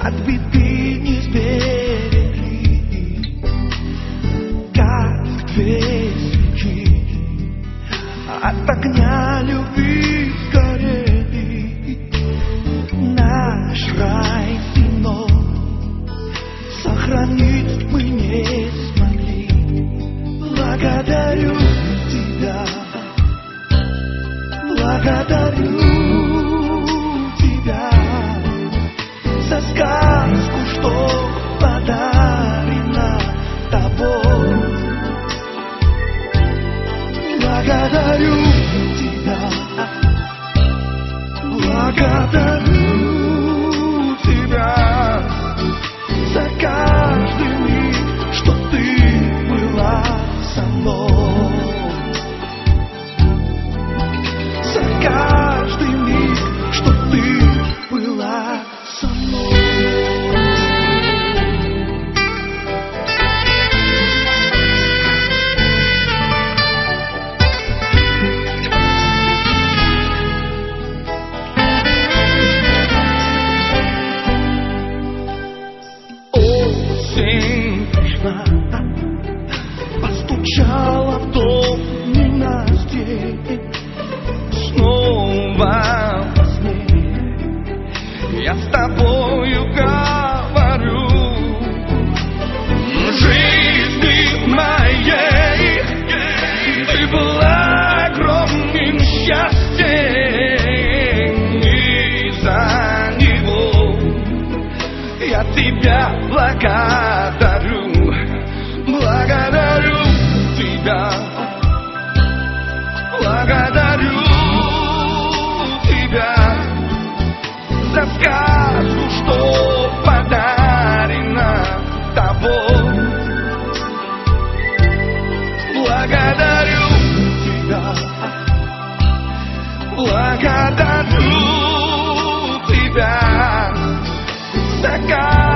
отбиты не сберегли, как две свечи от огня любви сгорели. Наш рай иной сохранить мы не смогли. Благодарю тебя, благодарю тебя за сказку, что подарена тобой. Благодарю тебя, благодарю тебя за каждый миг, что ты была со мной. За каждый миг, что ты была со мной. Осень пришла, постучала в дом ненастье. Снова во сне я с тобою говорю. Жизни моей ты была огромным счастьем, и за него я тебя благодарю. Благодарю тебя, благодарю тебя за сказку, что подарена тобой. Благодарю тебя, благодарю тебя за